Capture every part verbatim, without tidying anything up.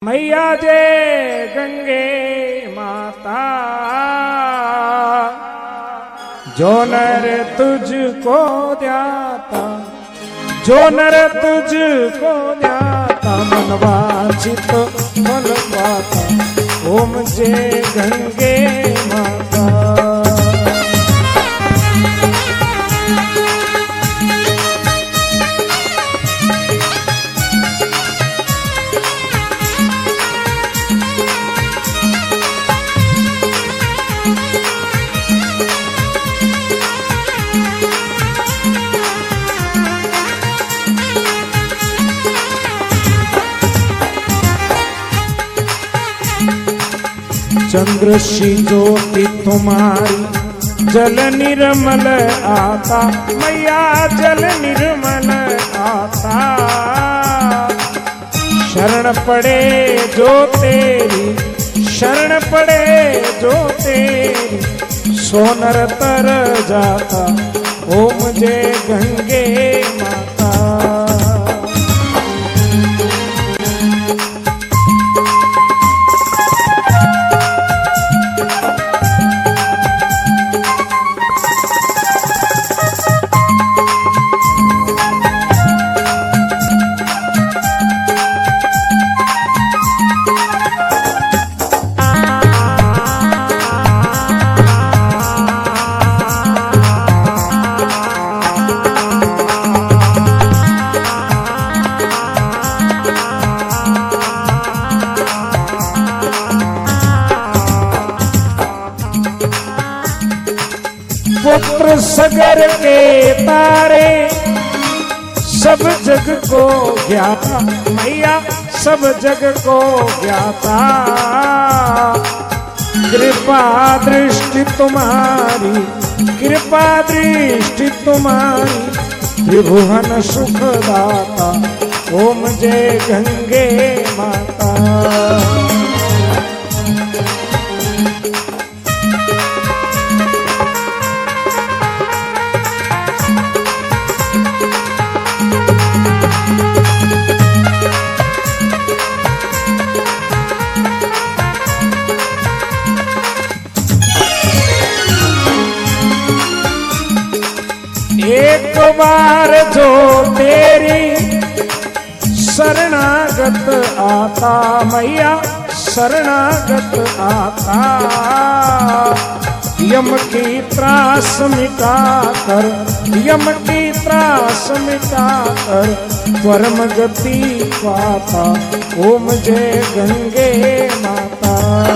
मैया जय गंगे माता, जो नर तुझको ध्याता, जो नर तुझको ध्याता, मन वांछित फल पाता। ओम जय गंगे माता। चंद्र सी ज्योति तुम्हारी, जल निर्मल आता, मैया जल निर्मल आता। शरण पड़े जो तेरी, शरण पड़े जो तेरी, सोनर तर जाता। ओम जय गंगे माता। पुत्र सगर के तारे, सब जग को ज्ञाता, मैया सब जग को ज्ञाता। कृपा दृष्टि तुम्हारी, कृपा दृष्टि तुम्हारी, त्रिभुवन सुखदाता। ओम जय गंगे माता। एक बार जो तेरी शरणागत आता, मैया शरणागत आता। यम की त्रास मिटा कर, यम की त्रास मिटा कर, परम गति पाता। ओम जय गंगे माता।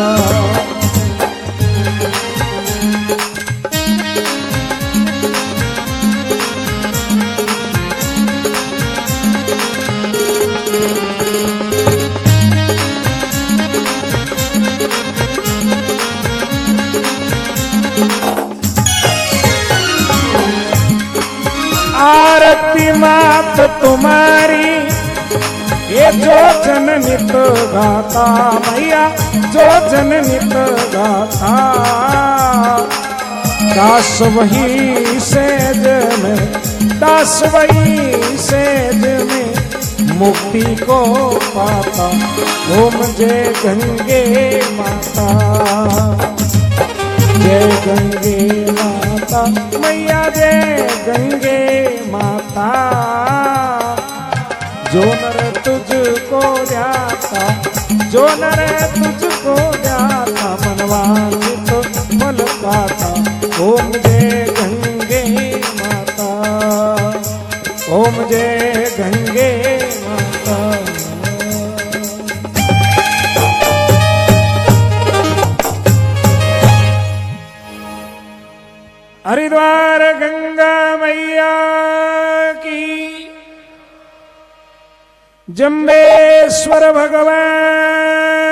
आरती मात तुम्हारी, ये जो जन नित गाता, मैया जो जन नित गाता। दास वही सेज में, दास वही सेज में, मुक्ति को पाता। ओम जय गंगे माता। जय गंगे माता, मैया जय गंगे माता। जो नर तुझको ध्याता, जो नर तुझको ध्याता, मन वांछित फल पाता। ओम जय गंगे माता। ओम जय गंगे माता। हरिद्वार गंगा मैया की, जम्बेश्वर भगवान